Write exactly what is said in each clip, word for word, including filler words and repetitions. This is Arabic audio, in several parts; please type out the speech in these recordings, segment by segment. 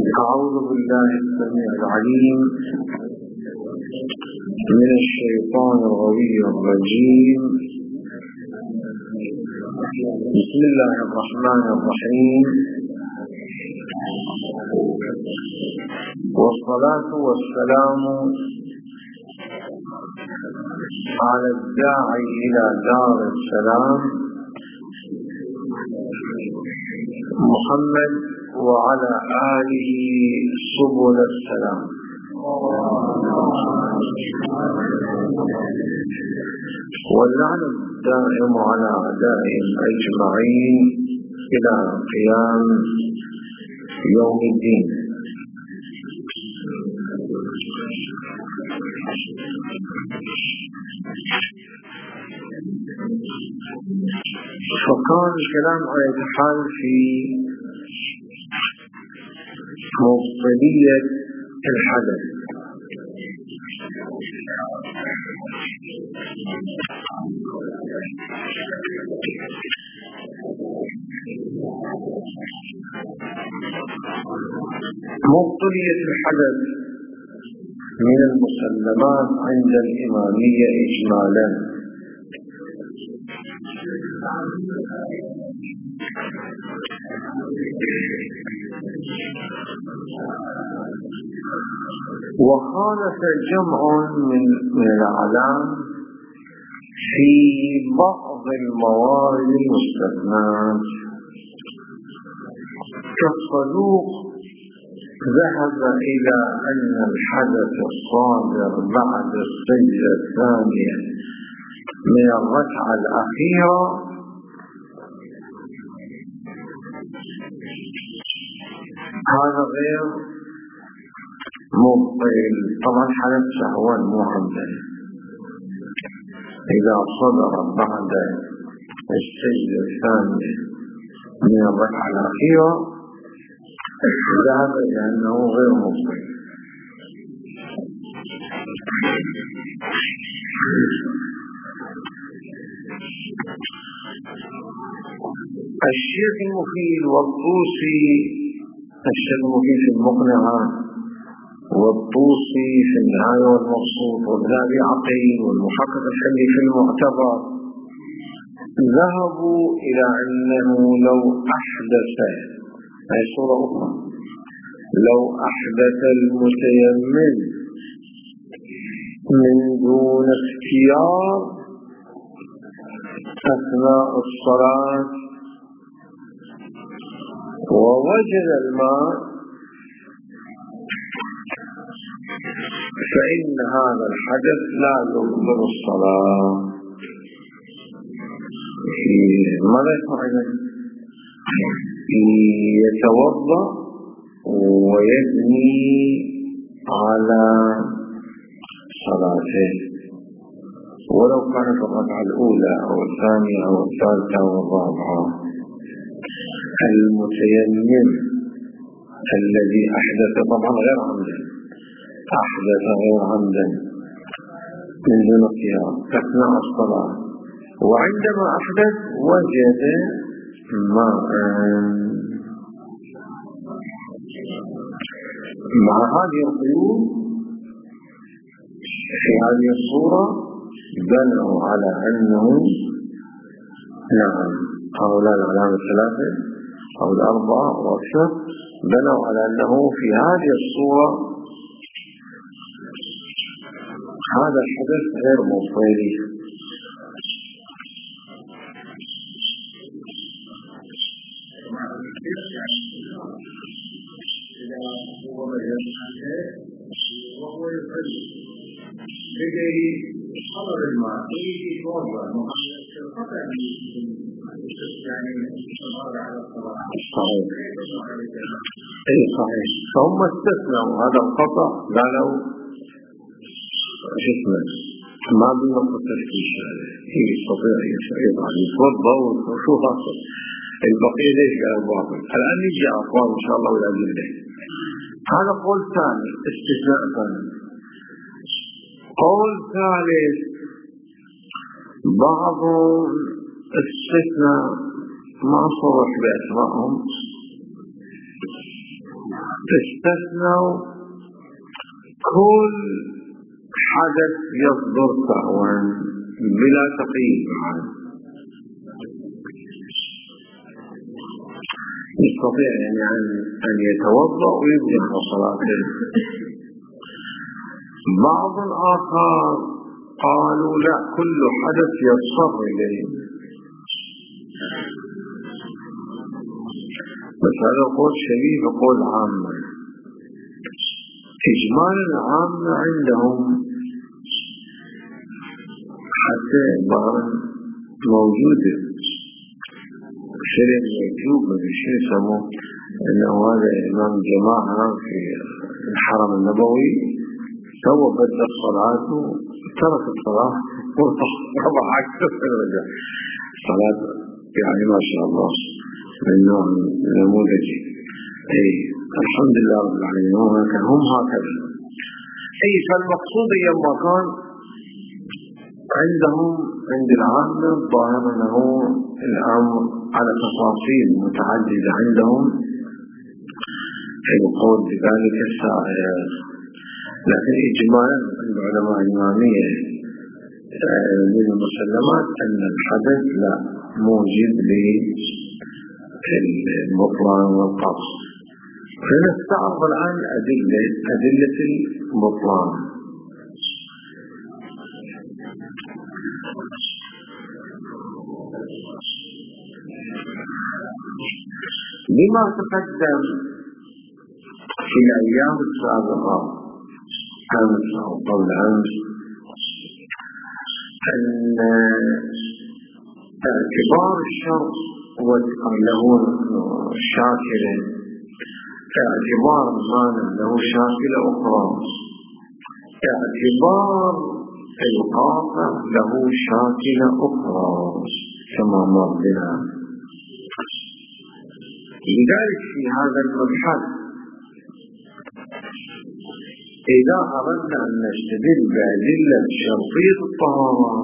أعوذ بالله السميع العليم من الشيطان الغوي الرجيم. بسم الله الرحمن الرحيم، والصلاة والسلام على الداعي إلى دار السلام محمد وعلى آله سبل السلام. واللعن الدائم على أعدائهم أجمعين إلى قيام يوم الدين. فكان الكلام يتحال في مبطلية الحدث. مبطلية الحدث من المسلمات عند الإمامية إجمالا، وخالف جمع من الأعلام في بعض الموارد المستثنات. كالصدوق ذهب إلى أن الحدث الصادر بعد السجدة الثانية من الركعة الأخيرة هذا غير مبطل. طبعا حدث سهوا مو عمدا. إذا صدر بعد السجدة الثانية من الركعة الأخيرة ذهب إلى أنه غير مبطل. الشيخ المفيد والطوسي، الشيخ المفيد في المقنعة والطوسي في النهاية والمبسوط والذهبي عقيل والمحقق الحلي في المعتبر ذهبوا إلى أنه لو أحدث، هذه صورة أخرى، لو أحدث المتيمم من دون اختيار أثناء الصلاة ووجد الماء فإن هذا الحدث لا يبطل الصلاة. ماذا يفعل؟ يتوضأ ويبني على صلاته ولو كانت الركعة الأولى أو الثانية أو الثالثة أو الرابعة. المتيمم الذي أحدث طبعا غير عمدا، أحدث غير عمدا من دون اختيار أثناء الصلاة، وعندما أحدث وجد ماء، مع هذه القيود في هذه الصورة بنوا على أنه نعم هؤلاء العلامة الثلاثة أو الأربعة وأكثر بنوا على أنه في هذه الصورة هذا الحدث غير مبطل. وهو يصلي بدأي حضر الماء يتوضأ قطع يعني الحضر على الصلاة. صحيح. اي صحيح. فهم استثنوا هذا القطع، قالوا جسمه ما بنقطة تفتيش هي يستطيع يضع يتوضأ وشو حاصل البقية ليش قالوا باطل. الآن يجي أقوال إن شاء الله والأدلة. هذا قول ثاني، استثناء ثاني. قول ثالث بعض استثناء ما صرح بأسمائهم استثنوا كل حدث يصدر سهوا بلا تقييد عنه، يستطيع يعني أن يتوضأ ويبدأ صلاته. بعض الآخر قالوا لا، كل حدث يضطر إليه، بس هذا قول شبيه بقول عامة. إجمال العامة عندهم حتى بعض موجودة شرع يجوب من الشيء يسموه أنه هذا إمام جماعة في الحرم النبوي سوى بدل صلاته، ترك الصلاة وربع عكسه ورجع صلاة، يعني ما شاء الله من نوع نموذجي. أي الحمد لله رب العالمين، هم هكذا. أي فالمقصود يوم كان عندهم عند العامة الظاهر أنه الأمر على تفاصيل متعددة عندهم في القول بذلك السائر، لكن إجمالا عند علماء الإمامية من المسلمات أن الحدث لا موجب للبطلان والقصد. فنستعرض الآن أدلة أدلة البطلان. لما تقدم في الأيام السابقة أمس أو قبل أمس أن اعتبار الشرط له شاكلة، اعتبار مانع له شاكلة أخرى، اعتبار القاطع له شاكلة أخرى كما مر بنا. لذلك في هذا المبحث إذا أردنا أن نستدل بأدلة شرطية الطهارة،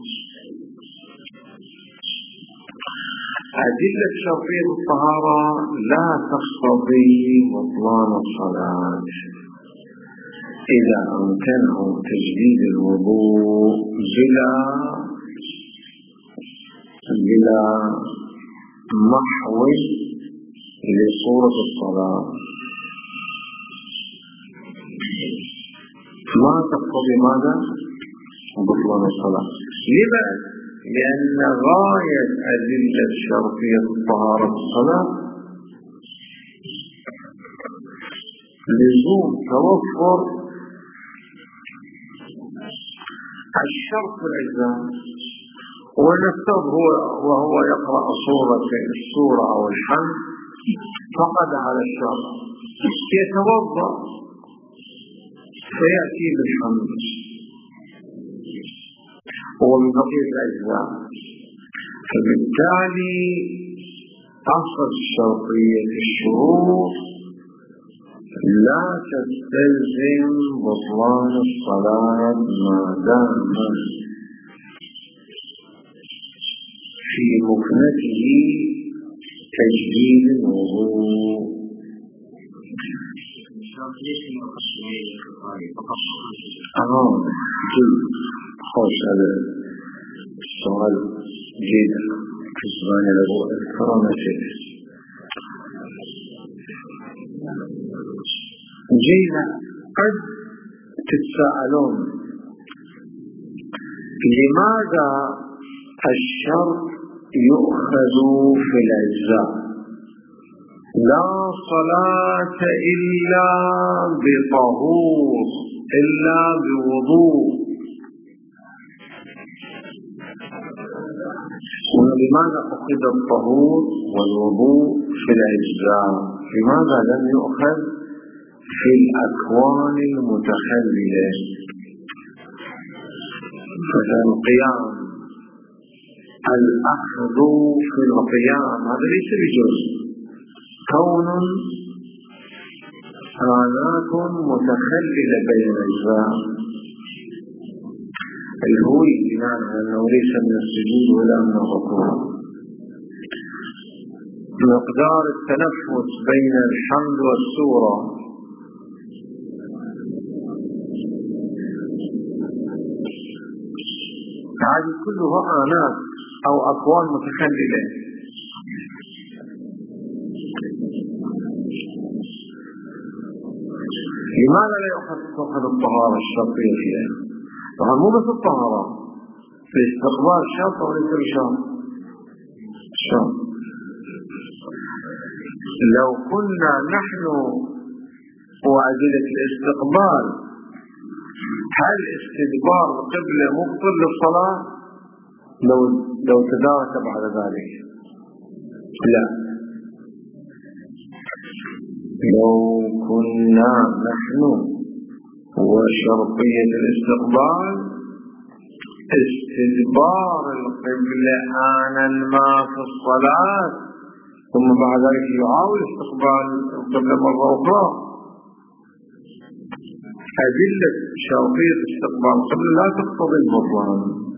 أدلة شرطية الطهارة لا تقتضي بطلان الصلاة إذا أمكنه تجديد الوضوء بلا بلا محو لصورة الصلاة. ما تقتضي ماذا؟ بطلان الصلاة. لما؟ لأن غاية أدلة شرطية الطهارة الصلاة لزوم توفر الشرط الأجزاء. ونفترض هو وهو يقرأ صورة السورة أو الحمد فقد على الشرط، يتوضأ فيأتي بالحمد ومن بقية الأجزاء. فبالتالي أصل شرطية الشروط لا تستلزم بطلان الصلاة ما دام في مكنته تجديد الوضوء. آه جيد، خوش هذا السؤال جيد في الزمان له الكرامة جينا. قد تتساءلون لماذا الشرط يؤخذ في الأجزاء؟ لا صلاة إلا بطهور إلا بوضوء. ولماذا أخذ الطهور والوضوء في الأجزاء؟ لماذا لم يؤخذ في الأكوان المتخللة؟ فالقيام، الأخذ في القيام هذا ليس بجزء، كون آلات متخللة بين الأجزاء الهوي بمعنى أنه ليس من السجود ولا من الركوع. مقدار التنفس بين الحمد والسورة هذه كلها آنات أو أكوان متخللة. لماذا لا يؤخذ الطهارة الشرطية فيها؟ طبعا مو بس الطهارة، في استقبال شرط وليس بشرط. شرط. لو كنا نحن وأدلة الاستقبال هل استدبار القبلة مبطل للصلاة لو لو تدارك بعد ذلك؟ لا. لو كنا نحن وشرطية الاستقبال استدبار القبلة آنا ما في الصلاة ثم بعد ذلك يعاود استقبال القبلة مرة أخرى، أدلة شرطية استقبال القبلة لا تقتضي البطلان.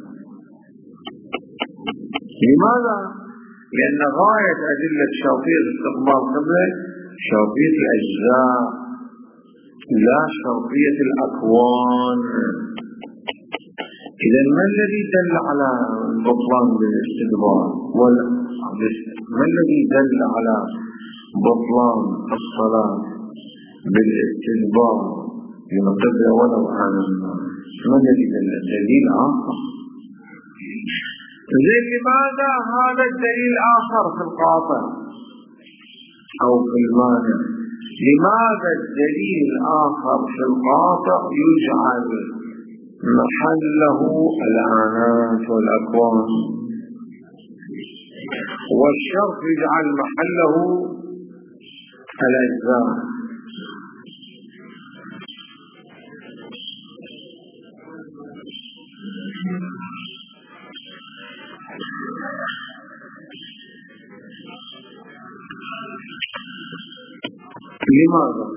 لماذا؟ لأن غاية أدلة شرطية استقبال القبلة شرطية الأجزاء لا شرطية الأكوان. إذا ما الذي دل على البطلان بالاستدبار؟ ما الذي دل على بطلان الصلاة بالاستدبار لنقضي ولو آنا؟ ما الذي دل؟ دليل آخر. زين لماذا هذا الدليل آخر في القاطع أو في المانع؟ لماذا الدليل الآخر في القاطع يجعل محله الآنات والأكوان والشرط يجعل محله الأجزاء؟ لماذا؟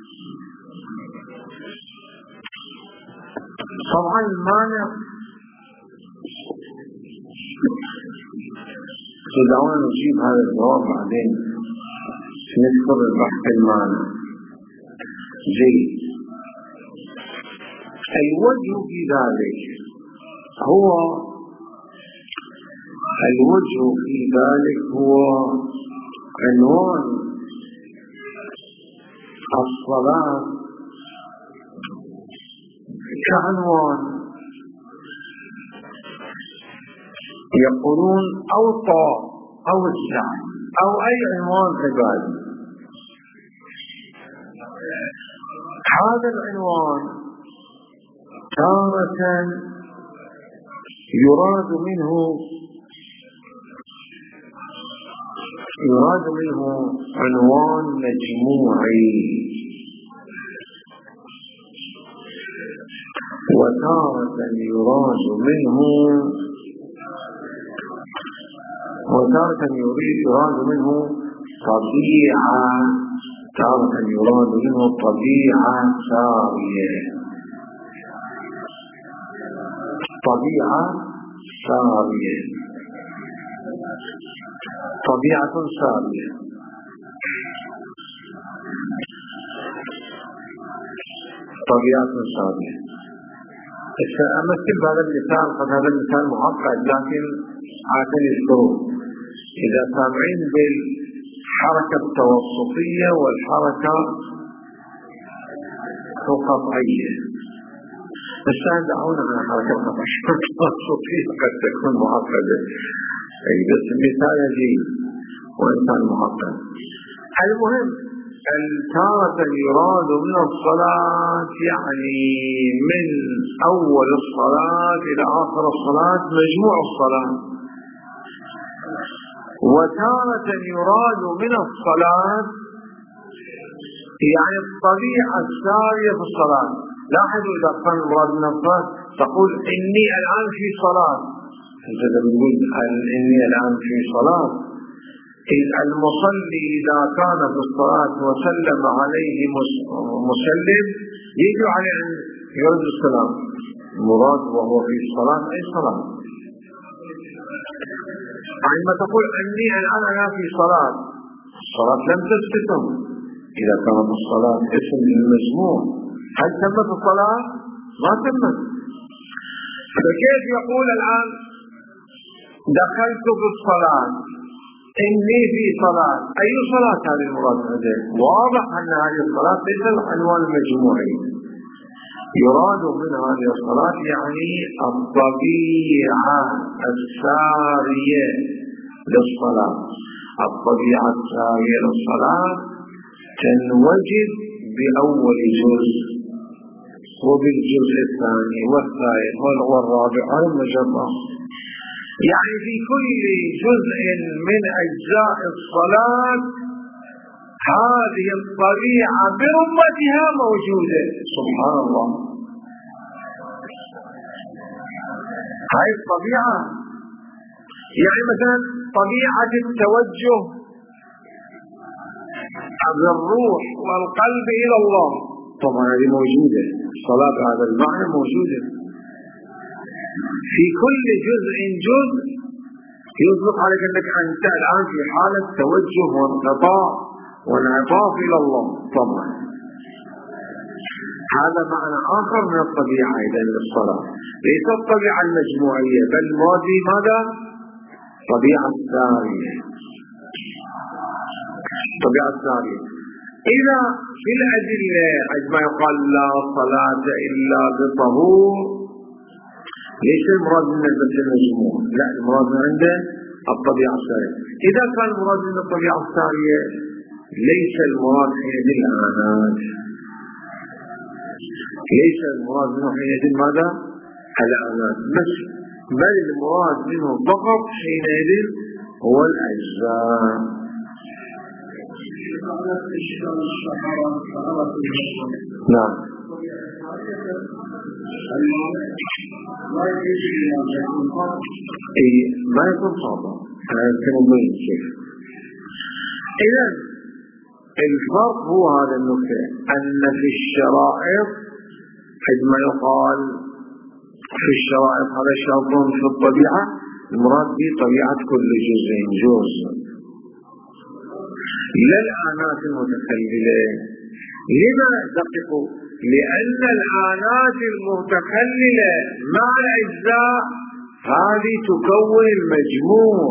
طبعا المانع دعونا نجيب هذا الجواب بعدين نذكر البحث المانع. جيد. الوجه في ذلك هو الوجه في ذلك هو عنوان الصلاة كعنوان يقولون أو الطواف أو السعي أو أي عنوان عبادي. هذا العنوان تارة يراد منه يراد منه عنوان مجموعي، وتارة يراد منه وتارة يريد يراد منه طبيعة تارة يراد منه طبيعة سارية طبيعة سارية طبيعة سارية طبيعة سارية. أمثل بهذا المثال، قد هذا المثال معقد لكن عاكل الشروط. إذا سامعين بالحركة التوسطية والحركة القطعية، الشاهد دعونا عن الحركة التوسطية قد تكون معقدة، بس المثال يجيب وإن كان معقد. المهم تارة يراد من الصلاة يعني من أول الصلاة إلى آخر الصلاة مجموع الصلاة، وتارة يراد من الصلاة يعني الطبيعة السارية في الصلاة. لاحظوا إذا كان مراد من الصلاة تقول إني الآن في صلاة، أنت تقول إني الآن في صلاة. إذ المصلي إذا كان في الصلاة وسلم عليه مسلم يجب عليه أن يرد السلام. مراد وهو في الصلاة أي صلاة. عندما تقول أني الآن أنا في صلاة، الصلاة لم تستتم. إذا كانت الصلاة اسم للمجموع، هل تمت الصلاة؟ ما تمت. فكيف يقول الآن دخلت بالصلاة إني في صلاة؟ أي صلاة هذه المراد به؟ واضح أن هذه الصلاة ليس العنوان المجموعي، يراد من هذه الصلاة يعني الطبيعة السارية للصلاة. الطبيعة السارية للصلاة تنوجد بأول جزء وبالجزء الثاني والثالث والرابع والمجمع، يعني في كل جزء من أجزاء الصلاة هذه الطبيعة برمتها موجودة. سبحان الله، هاي الطبيعة يعني مثلا طبيعة التوجه بالروح والقلب إلى الله، طبعا هذه موجودة، الصلاة بهذا المعنى موجودة في كل جزء جزء يطلق عليك أنك أنت الآن في حالة توجه وانقطاع وانعطاف إلى الله. طبعا هذا معنى آخر من الطبيعة إذن للصلاة، ليس الطبيعة المجموعية بل الماضي ماذا؟ طبيعة السارية، طبيعة السارية. إذا في الأدلة عندما يقال لا صلاة إلا بطهور، ليس المراد من بس المجموع، لا، المراد من عنده الطبيعة السارية. إذا كان المراد من الطبيعة السارية ليس المراد حينئذ الآنات، ليس المراد منه حينئذ ماذا؟ الآنات بس، بل المراد منه فقط حينئذ هو الأجزاء. نعم. اي ما يكون خاطئ، هذا كمبين كيف. اذا الفرق هو هذا النكتة، ان في الشرائط عندما يقال في الشرائط هذا شرط في الطبيعة، المراد به طبيعة كل جزء جزء، لا الآنات المتخللة. لما دققوا؟ لأن الآنات المتخللة مع الأجزاء هذه تكون المجموع،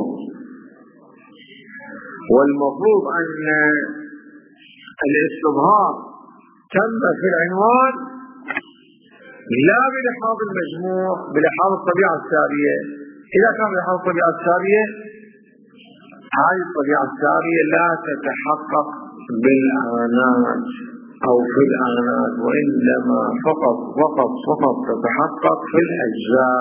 والمفروض أن الاستظهار تم في العنوان لا بلحاظ المجموع، بلحاظ الطبيعة السارية. إذا كان بلحاظ الطبيعة السارية، هذه الطبيعة السارية لا تتحقق بالآنات أو في الآنات، وإنما فقط فقط فقط تتحقق في الأجزاء.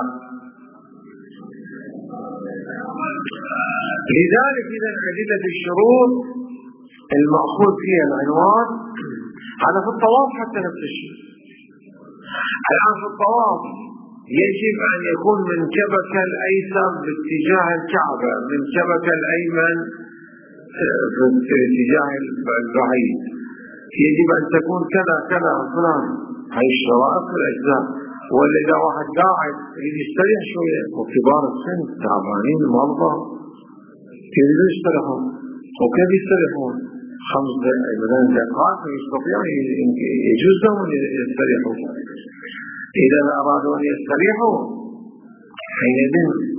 لذلك إذا أدلة الشروط المأخوذ فيها العنوان هذا في الطواف حتى نفس الشيء. الآن في الطواف يجب أن يكون من كبك الأيسر باتجاه الكعبة، من كبك الأيمن في اتجاه البعيد، يجب أن تكون كذا كذا فلان. هاي الشرائط في الأجزاء. ولا إذا واحد قاعد يستريح شوية وكبار السن تعبانين مرضى كيف يستريحون؟ وكيف يستريحون؟ خمس مثلا دقائق يستطيعون، يجوز لهم أن يستريحوا. إذا أرادوا أن يستريحوا حينئذ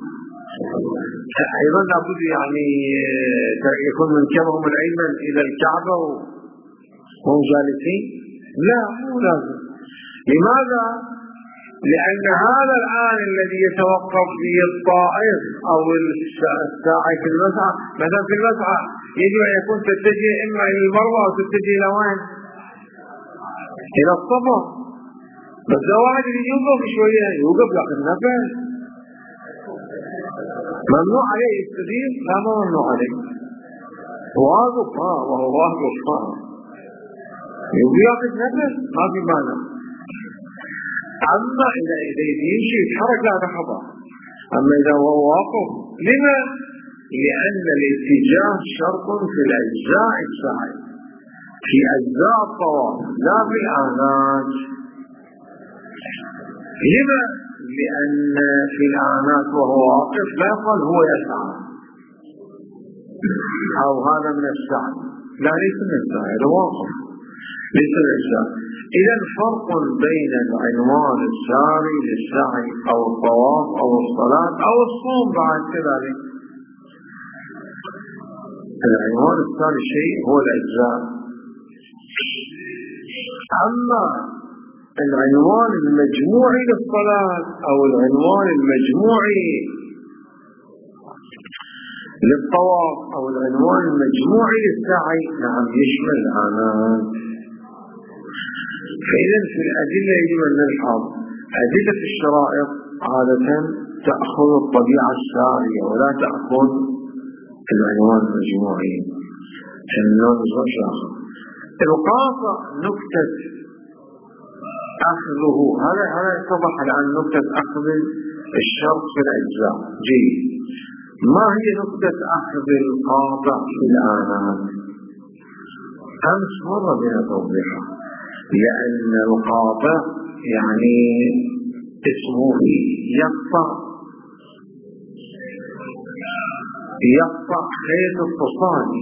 أيضا لابد يعني يكون من كبهم الأيمن إلى الكعبة وهم جالسين؟ لا، مو لازم. لماذا؟ لأن هذا الآن الذي يتوقف فيه الطائف أو الساعي في المسعى، مثلا في المسعى يجب أن يكون تتجه إما إلى المروة أو تتجه إلى وين؟ إلى الصفا. بس لو واحد يوقف شوية يوقف يأخذ نفس، ممنوع عليه يستدير؟ لا، ما ممنوع عليه، واقف ها وهو واقف ها يبغى يأخذ نفس، ما في مانع. أما إذا إذا يمشي يتحرك لا تحضر. أما إذا هو واقف، لما؟ لأن الاتجاه شرط في الأجزاء السعي، في أجزاء الطواف لا في الآنات. لما؟ لأن في الآنات وهو واقف لا يقال هو يسعى أو هذا من السعي، لا، ليس من السعي، هذا واقف. ليس الأجزاء. إذا فرق بين العنوان الساري للسعي أو الطواف أو الصلاة أو الصوم بعد كذلك. العنوان الساري شيء هو الأجزاء، أما العنوان المجموعي للصلاة أو العنوان المجموعي للطواف أو العنوان المجموعي للسعي نعم يشمل العنان. فإذا في الأدلة يجب أن نلحظ أدلة الشرائط عادة تأخذ الطبيعة السارية ولا تأخذ العنوان المجموعي. القاطع نكتة أخذه هذا هذا يتضح الآن نكتة أخذ الشرط في الأجزاء. جيد. ما هي نكتة أخذ القاطع في الآنات؟ أمس مر بنا توضيحها، لأن القاطع يعني اسمه يقطع يقطع خيط اتصالي،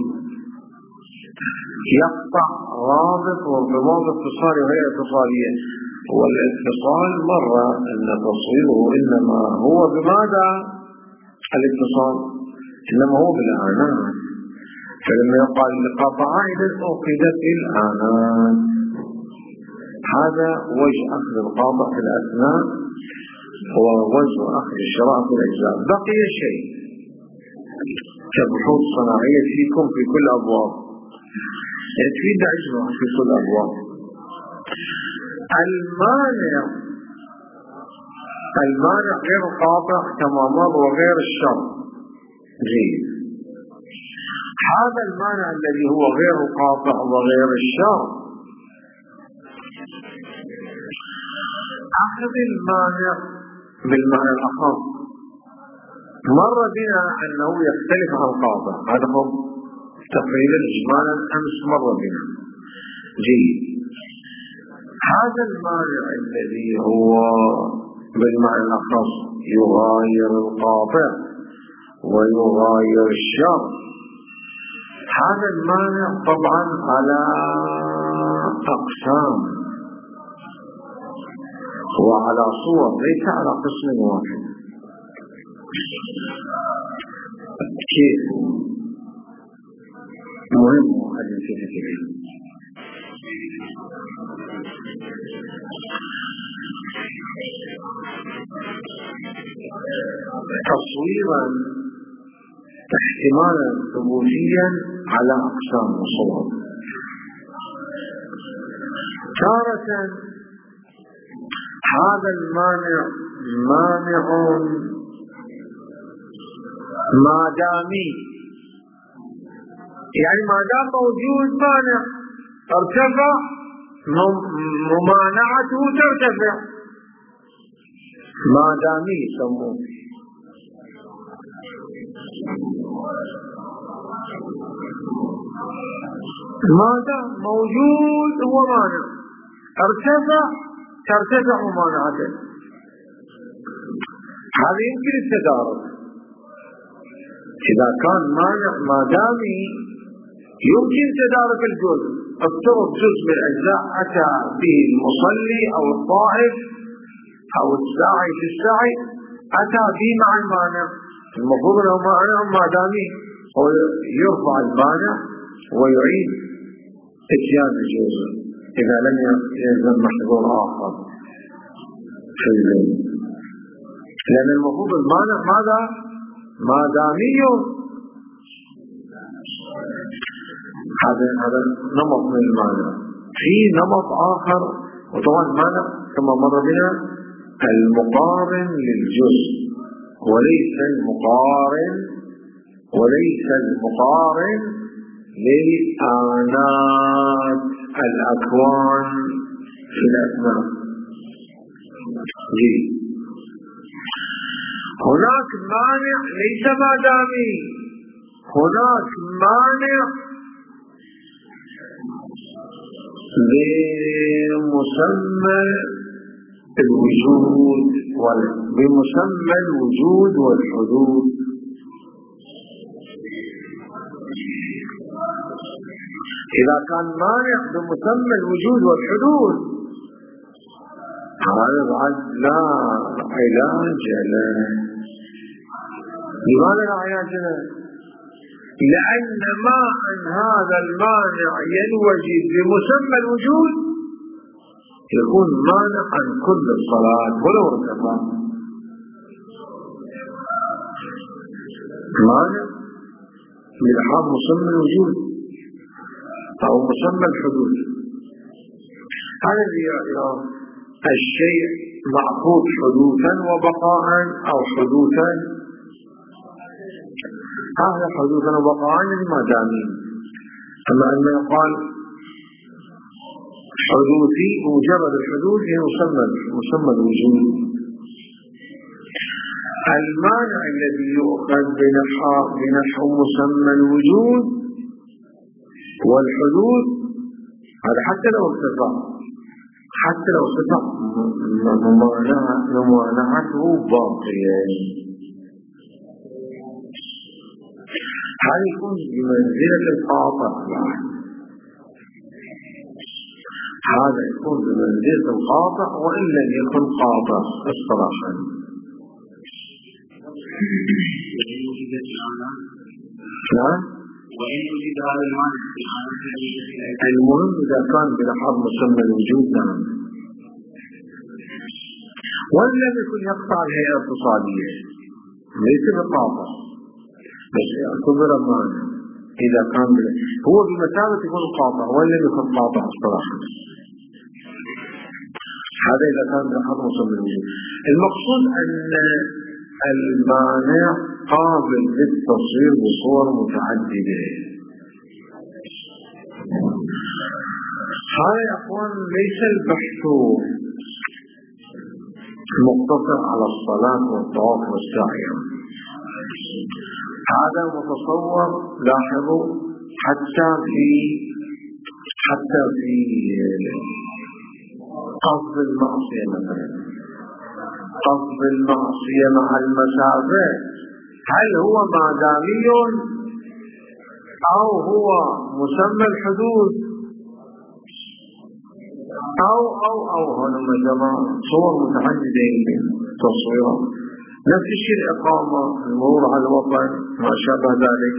يقطع رابط وارتباط اتصالي وهي اتصالية. والاتصال مرة أن تصويره إنما هو بماذا؟ الاتصال إنما هو بالآنات. فلما يقال لقطع إذا أوقدت الآنات، هذا وجه أخذ القاطع في الأثناء ووجه أخذ الشراء في الأجزاء. بقي شيء كبحوث صناعية فيكم في كل أبواب، يكفينا أجمع في كل أبواب. المانع المانع غير القاطع كما مر وغير الشرط. جيد. هذا المانع الذي هو غير القاطع وغير الشرط أخذ المانع بالمعنى الأخص مر بنا أنه يختلف عن القاطع، هذا هو تقريبا إجمالا أمس مر بنا. جيد. هذا المانع الذي هو بالمعنى الأخص يغاير القاطع ويغاير الشرط، هذا المانع طبعا على أقسام وعلى صور، ليس على قسم واحد. كيف؟ مهم أن ينتبه إليه. تصويرا احتمالا ثبوتيا على أقسام وصور. تارة هذا المانع مانع ما دامي، يعني ما دام موجود مانع ارتفع ممانعته ترتفع، ما دامي يسموه. ما دام موجود هو مانع ارتفع ترتفع ممانعته. هذا يمكن التدارك إذا كان مانع ما دامي يمكن تدارك الجزء. افترض جزء من الأجزاء أتى به المصلي أو الطائف أو الساعي في السعي أتى به مع المانع، المفروض أنه مانع ما دامي هو يرفع المانع ويعيد اتيان الجزء إذا لم يلزم محظور آخر في الليل، لأن المفروض المانع ماذا؟ ما دامي. هذا هذا نمط من المانع. في نمط آخر وطبعا المانع كما مر بنا المقارن للجزء وليس المقارن وليس المقارن للآنات الأكوان في الأثناء. جيد. هناك مانع ليس ما دامي، هناك مانع بمسمى الوجود بمسمى الوجود والحدود. إذا كان مانع بمسمى الوجود والحدوث هذا بعد لا علاج له. لماذا لا علاج له؟ لأن ما أن هذا المانع ينوجد بمسمى الوجود يكون مانع عن كل الصلاة ولو ارتفع. مانع بلحاظ مسمى الوجود أو مسمى الحدوث. هذا الذي الشيء معقود حدوثا وبقاء أو حدوثا، هذا حدوثا وبقاء لما دامين. أما أن يقال حدوثي مجرد الحدوث هي مسمى مسمى الوجود. المانع الذي يؤخذ بنحو بنحو مسمى الوجود والحدوث هذا حتى لو ارتفع حتى لو ارتفع ممانعته باقية. هذا يكون بمنزلة القاطع، هذا يكون بمنزلة القاطع وإن لم يكن قاطع اصطلاحا. نعم. وإن وجد هذا المعنى المهم إذا كان بلحاظ مسمى الوجود نعم، وإن لم يكن يقطع الهيئة الاقتصادية ليس بقاطع بس يعتبر معنى. إذا كان هو بمثابة يكون قاطع وإن لم يكن قاطع اصطلاحا. هذا إذا كان بلحاظ مسمى الوجود. المقصود أن المانع قابل للتصوير بصور متعددة. هذا يا أخوان ليس البحث مقتصر على الصلاة والطواف والسعي، هذا متصور. لاحظوا حتى في حتى في قصد المعصية مثلا، قصد المعصية مع المسافة هل هو مادامي أو هو مسمى الحدود أو أو أو هنا مجمع صور متعددة يمكن تصويرها. نفس الشيء الإقامة، المرور على الوطن، ما شابه ذلك.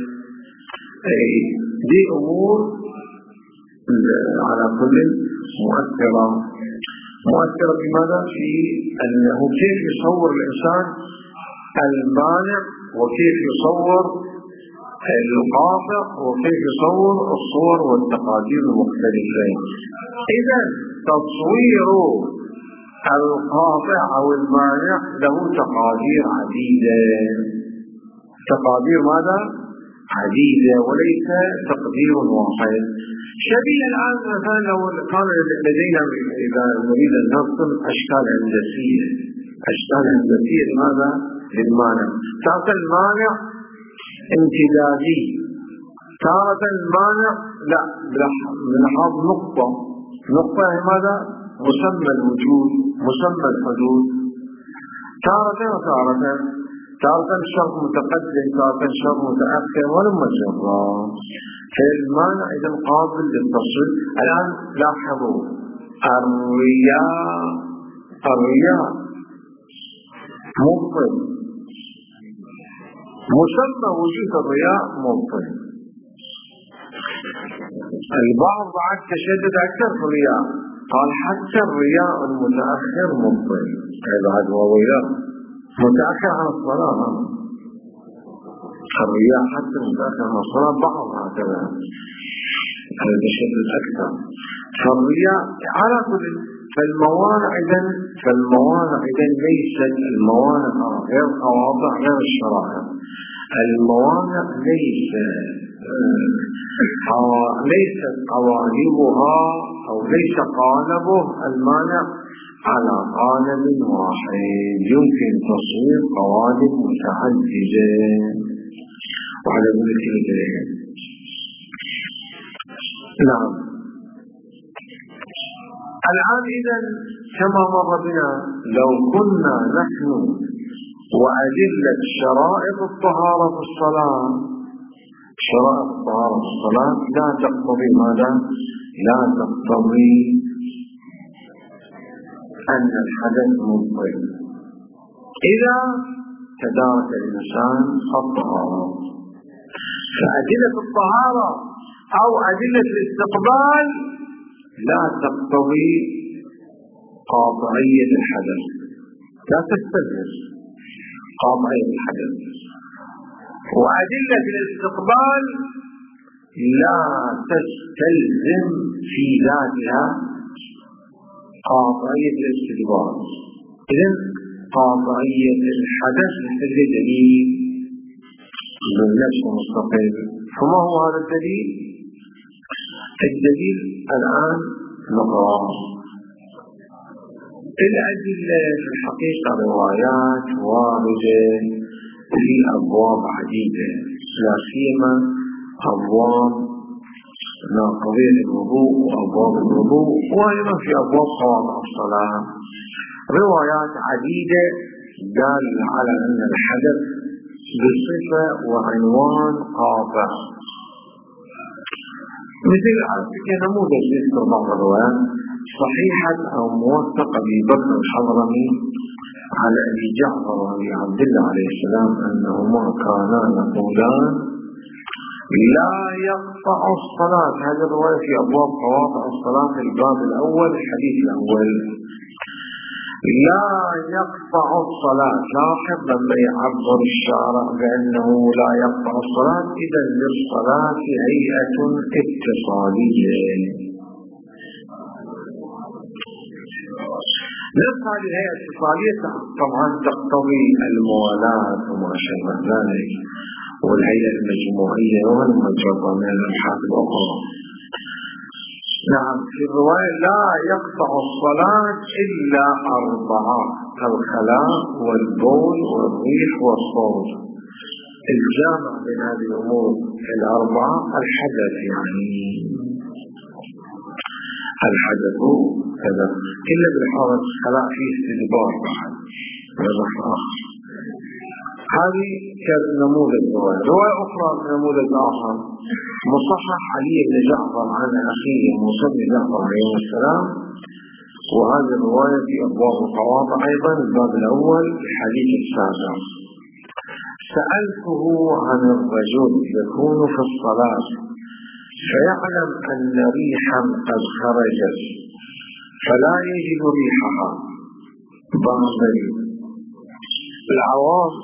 دي أمور على كل مؤثرة. مؤثرة بماذا؟ في أنه كيف يصور الإنسان المانع وكيف يصور القاطع وكيف يصور الصور والتقادير المختلفة. إذا تصوير القاطع أو المانع له تقادير عديدة، تقادير ماذا؟ عديدة وليس تقدير واحد. شبيه الآن مثلا لو كان لدينا إذا نريد أن نرسم أشكال هندسية، أشكال هندسية لماذا؟ للمانع. تارة المانع امتدادي، تارة المانع لا بلحاظ نقطة، نقطة ماذا؟ مسمى الوجود، مسمى الحدود. تارة وتارة، تارة الشرط متقدم، تارة الشرط متأخر ولما جرى. فالمانع إذا قابل للتصوير. الآن لاحظوا الرياء، الرياء مبطل، مسمى وجود الرياء مبطل. البعض بعد تشدد أكثر في الرياء، قال حتى الرياء المتأخر مبطل. هذا هذا هو رياء متأخر عن الصلاة، الرياء حتى المتأخر عن الصلاة بعض هكذا، هذا تشدد أكثر. فالرياء على كل فالموانع إذن فالموانع إذن ليست الموانع غير قواطع غير الشرائع. الموانع ليس ليست قوالبها أو ليس قالبه المانع على قالب واحد، يمكن تصوير قوالب متعددة. وعلى ذلك نعم. الآن إذن كما مر بنا لو كنا نحن وأدلة شرائط الطهارة في الصلاة شرائط الطهارة في الصلاة لا تقتضي ماذا؟ لا تقتضي أن الحدث مبطل إذا تدارك الإنسان الطهارة. فأدلة الطهارة أو أدلة الاستقبال لا تقتضي قاطعية الحدث، لا تستلزم قاطعية الحدث. وأدلة الاستقبال لا تستلزم في ذاتها قاطعية الاستدبار. إذن قاطعية الحدث مثل دليل من نفس مستقل. فما هو هذا الدليل؟ الدليل الآن نقرأ الأدلة في الحقيقة روايات واردة في أبواب عديدة، لا سيما أبواب ناقضية الوضوء وأبواب الوضوء، وأيضا في أبواب قواطع الصلاة روايات عديدة دالة على أن الحدث بصفة وعنوان قاطع. مثل كنموذج يذكر بعض الروايات صحيحة أو موثقة أبي بكر الحضرمي على أبي جعفر وأبي عبد الله عليه السلام أنهما كانا يقولان لا يقطع الصلاة. هذه الرواية في أبواب قواطع الصلاة في الباب الأول الحديث الأول. لا يقطع الصلاة، لاحظ لما يعبر الشارع بأنه لا يقطع الصلاة إذا للصلاة هيئة اتصالية. نفس هذه الهيئة الاتصالية طبعا تقتضي الموالاة وما شابه ذلك، والهيئة المجموعية والمجرة من الأبحاث الأخرى. نعم، في الرواية لا يقطع الصلاة إلا أربعة: الخلاء والبول والريح والصوت. الجامع بين هذه الأمور الأربعة الحدث، يعني الحدث كذا إلا بالحالة الخلاء فيه استدبار بعد وضح آخر. هذه كنموذج رواية. رواية أخرى نموذج آخر مصحح علي بن جعفر عن أخيه موسى بن جعفر عليه السلام، وهذه الرواية في أبواب القواطع أيضا الباب الأول الحديث السابع. سألته عن الرجل يكون في الصلاة فيعلم أن ريحا قد خرجت فلا يجد ريحها. بعض العوام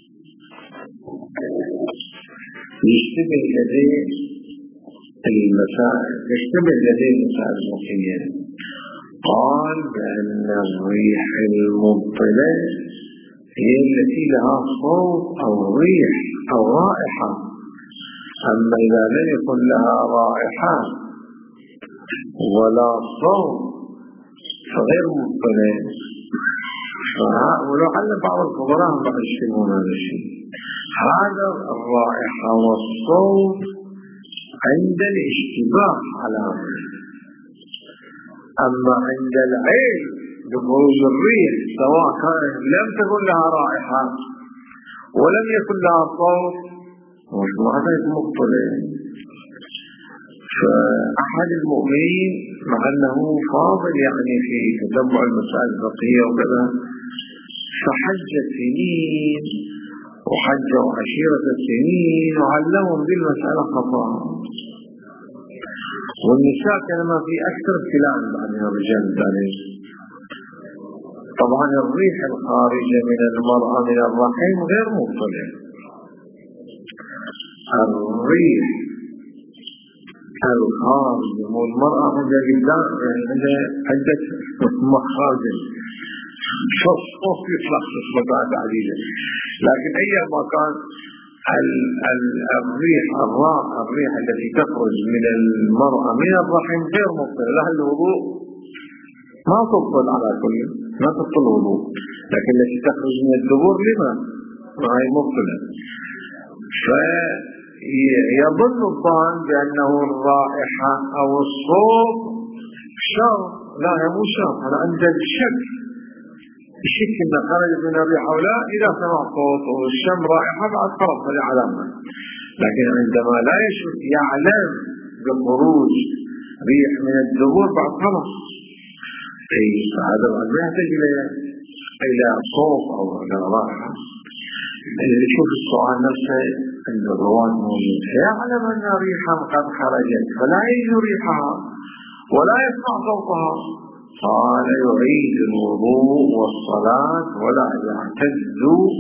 يشتبه لديه المسائل يشتبه لديه المسائل الفقهية. قال بأن الريح المبطلة هي التي لها صوت أو ريح أو رائحة، أما إذا لم يكن لها رائحة ولا صوت فغير مبطلة. ولعل بعض الخبراء بعض يشتبهون هذا الشيء. هذا الرائحة والصوت عند الاشتباه على الريح، أما عند العين بخروج الريح سواء كانت لم تكن لها رائحة ولم يكن لها صوت مش معنى مبطلة. فأحد المؤمنين مع أنه فاضل يعني في تتبع المسائل الفقهية وكذا، فحج سنين وحج عشيرة سنين وعلمهم بالمسألة خطأ. والنساء كانما في أكثر ابتلاء بعد الرجال ذلك. طبعا الريح الخارجة من المرأة من الرحم غير مبطلة. الريح الخارجة من المرأة عندها قدام يعني عندها عدة مخارج فالصوت يطلق إصبعات عديدة، لكن أيما كان الريح الراء الريح التي تخرج من المرأة من الرحم غير مبطلة لها الوضوء، ما تبطل على كل ما تبطل الوضوء، لكن التي تخرج من الدبور لما ما هي مبطلة. فيظن الظان بأنه الرائحة أو الصوت شر، لا هي مو شر، أنا عند الشك الشك إن خرجت من الريح أو لا. إذا سمع صوت والشم رائحة بعد خلاص هذه علامة. لكن عندما لا يشعر يعلم بخروج ريح من الدبر بعد خلاص، أي هذا بعد ما يحتاج إلى صوت أو إلى راحة. اللي يشوف السؤال نفسه عند الرواد موجود يعلم أن ريحا قد خرجت فلا يجد ريحها ولا يسمع صوتها، قال يعيد الوضوء والصلاة ولا يعتد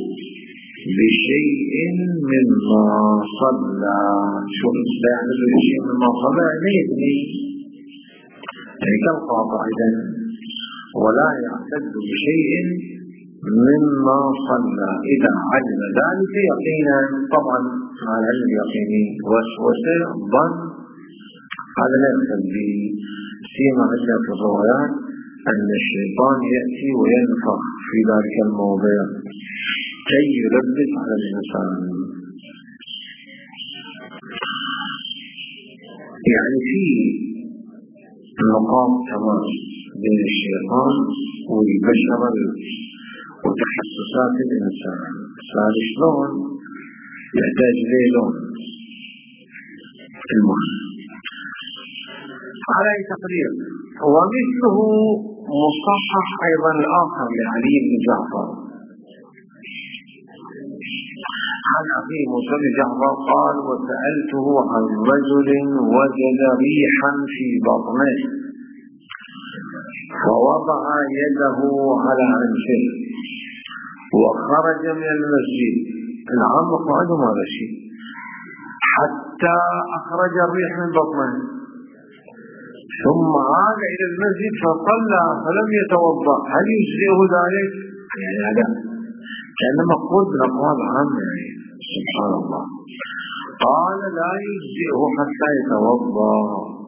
بشيء مما صلى. شو لا يعتد بشيء مما صلى يعني يبني يعني كالقاطع إذن، ولا يعتد بشيء مما صلى إذا علم ذلك يقينا. طبعا مع العلم اليقيني وسوسة ظن هذا لا يقتل به، سيما عندنا في الروايات أن الشيطان يأتي وينفخ في ذلك الموضع كي يلبس على الإنسان. يعني في نقاط تماس بين الشيطان والبشر وتحسسات الإنسان، صار شلون يحتاج إليه لون المخ. على تقرير ومثله مصحح أيضا الآخر لعلي بن جعفر عن أخي موسى بن جعفر قال وسألته عن رجل وجد ريحا في بطنه فوضع يده على أنفه وخرج من المسجد. العام قعدوا هذا الشيء حتى أخرج الريح من بطنه ثم عاد إلى المسجد فصلى فلم يتوضأ، هل يجزئه ذلك؟ يعني هذا كان مقول من أقوال عامة يعني سبحان الله. قال لا يجزئه حتى يتوضأ،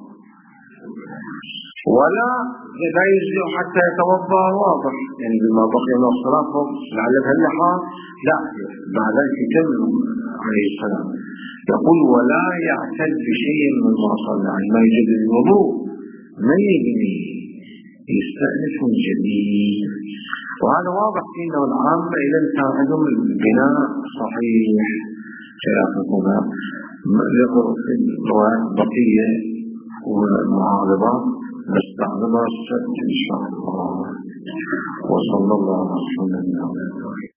ولا لا يجزئه حتى يتوضأ واضح يعني بما بقي من الصلاة لعلها اللحاظ لا بعد ذلك يتم عليه السلام. يقول ولا يعتد بشيء مما صلى، يعني ما يجد الوضوء ما يبني يستأنف من جديد. وهذا واضح انه العامة اذا كان عندهم البناء صحيح سياقتنا ذكر في الروايات بقية والمعارضات نستعرضها السبت ان شاء الله. وصلى الله على محمد.